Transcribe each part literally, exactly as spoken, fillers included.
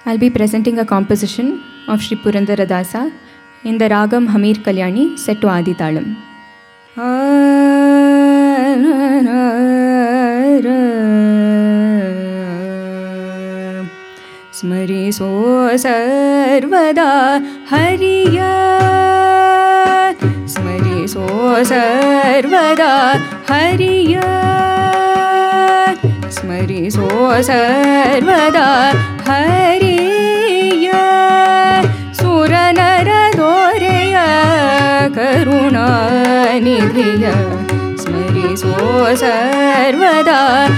I'll be presenting a composition of Sri Purandaradasa in the Ragam Hamir Kalyani set to Adi Talam. Smariso sarvada hariya, smariso sarvada hariya, smariso sarvada hariya, suranara doreya karuna nidhiya, smariso sarvada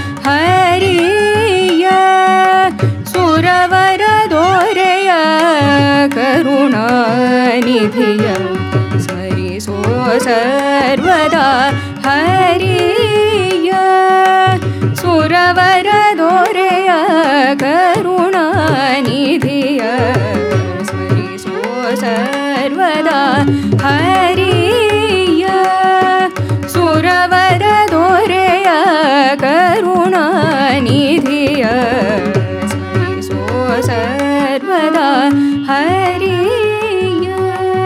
hariya, suravara doreya karuna nidhiya, smariso sarvada hariya, suravara doreya karuna nidhiya, smariso sarvada hariya, suravara doreya karuna nidhiya, smariso sarvada hariya.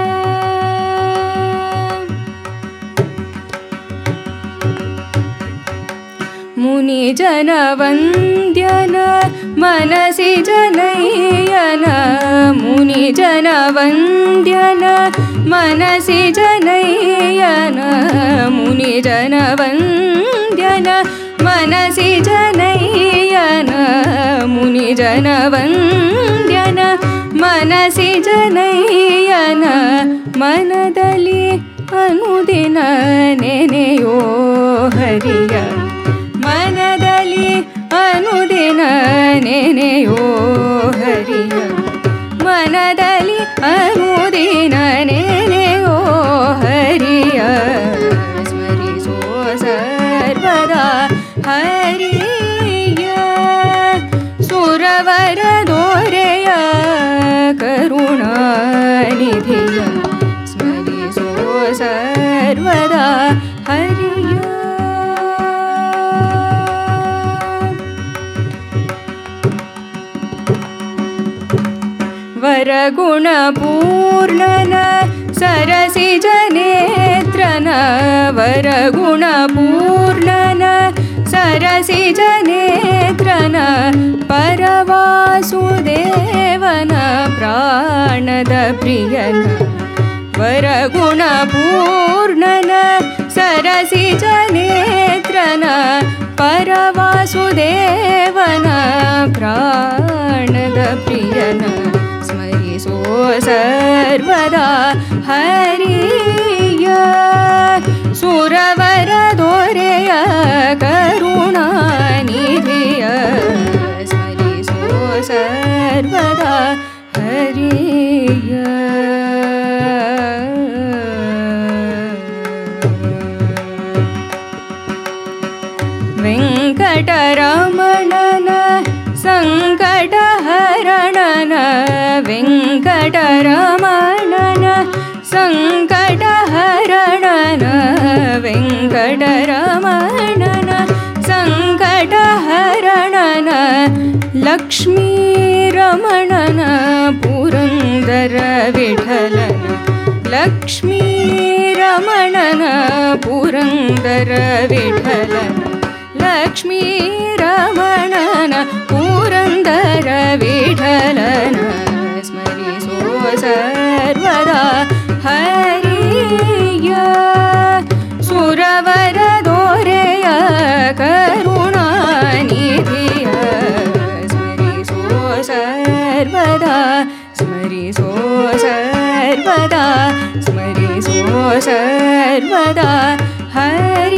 Muni jana vandyana manasi janayana, muni jana vandyana manasi janayana, muni jana vandyana manasi janayana, muni jana vandyana manasi janayana, manadali anudina neneyo hariya, manadali anudina neneyo hariya, manadali anudina neneyo hariya, smariso sarvada hariya, suravara doreya karuna nidhiya, smariso sarvada hariya. ವರಗುಣ ಪೂರ್ಣನ ಸರಸಿ ಜನೇತ್ರನ, ವರಗುಣ ಪೂರ್ಣನ ಸರಸಿ ಜನೇತ್ರನ, ಪರವಾಸುದೇವನ ಪ್ರಾಣದ ಪ್ರಿಯನ, ವರಗುಣ ಪೂರ್ಣನ ಸರಸಿ ಜನೇತ್ರನ, ಪರವಾಸುದೇವನ ಪ್ರಾಣದ ಪ್ರಿಯನ, ಸ್ಮರಿಸೋ ಸರ್ವದಾ ಹರಿಯ, ಸುರವರ ದೊರೆಯ ಕರುಣಾ ನಿಧಿಯ, ಸ್ಮರಿಸೋ ಸರ್ವದಾ ಹರಿಯ. ವೆಂಕಟರಮಣನ ಸಂಕಟಹರಣನ, ವೆಂಕಟರಮಣನ ಸಂಕಟಹರಣನ, ವೆಂಕಟರಮಣನ ಸಂಕಟಹರಣನ, ಲಕ್ಷ್ಮೀರಮಣನ ಪುರಂದರ ವಿಠಲನ, ಲಕ್ಷ್ಮೀರಮಣನ ಪುರಂದರ ವಿಠಲನ, ಲಕ್ಷ್ಮೀರಮಣನ ಪುರಂದರ ವಿಠಲನ, ಸ್ಮರಿಸೋ ಸರ್ವದಾ ಹರಿಯ, ಸುರವರ ದೊರೆಯ ಕರುಣಾ ನಿಧಿಯ, ಸ್ಮರಿಸೋ ಸರ್ವದಾ, ಸ್ಮರಿಸೋ ಸರ್ವದಾ, ಸ್ಮರಿಸೋ ಸರ್ವದಾ ಹರಿಯ.